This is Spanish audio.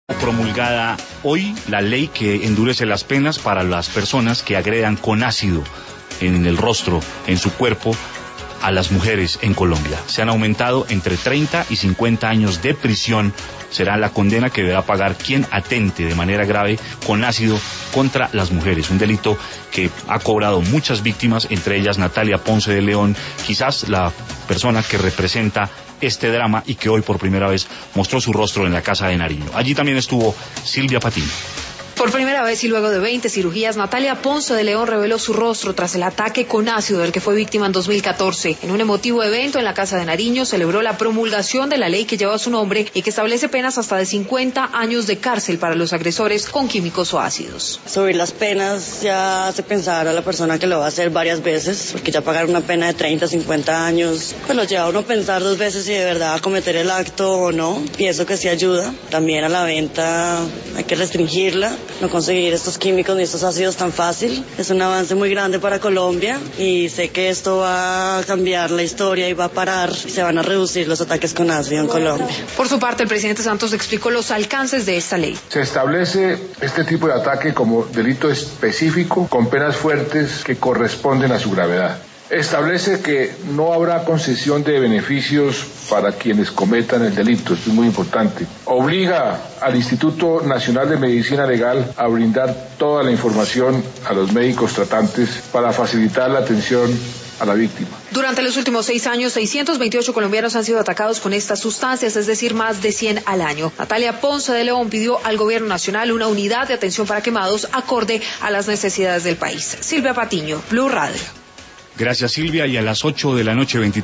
Promulgada hoy la ley que endurece las penas para las personas que agredan con ácido en el rostro, en su cuerpo, a las mujeres en Colombia. Se han aumentado entre 30 y 50 años de prisión. Será la condena que deberá pagar quien atente de manera grave con ácido contra las mujeres. Un delito que ha cobrado muchas víctimas, entre ellas Natalia Ponce de León, quizás la persona que representa este drama y que hoy por primera vez mostró su rostro en la Casa de Nariño. Allí también estuvo Silvia Patiño. Por primera vez y luego de 20 cirugías, Natalia Ponce de León reveló su rostro tras el ataque con ácido del que fue víctima en 2014. En un emotivo evento en la Casa de Nariño celebró la promulgación de la ley que lleva su nombre y que establece penas hasta de 50 años de cárcel para los agresores con químicos o ácidos. Subir las penas ya hace pensar a la persona que lo va a hacer varias veces, porque ya pagar una pena de 30, 50 años, pues lo lleva a uno a pensar dos veces si de verdad va a cometer el acto o no. Pienso que sí ayuda. También a la venta hay que restringirla. No conseguir estos químicos ni estos ácidos tan fácil. Es un avance muy grande para Colombia y sé que esto va a cambiar la historia y va a parar y se van a reducir los ataques con ácido en Colombia. Por su parte, el presidente Santos explicó los alcances de esta ley. Se establece este tipo de ataque como delito específico con penas fuertes que corresponden a su gravedad. Establece que no habrá concesión de beneficios para quienes cometan el delito, esto es muy importante. Obliga al Instituto Nacional de Medicina Legal a brindar toda la información a los médicos tratantes para facilitar la atención a la víctima. Durante los últimos 6 años, 628 colombianos han sido atacados con estas sustancias, es decir, más de 100 al año. Natalia Ponce de León pidió al gobierno nacional una unidad de atención para quemados acorde a las necesidades del país. Silvia Patiño, Blue Radio. Gracias, Silvia, y a las 8 de la noche, 23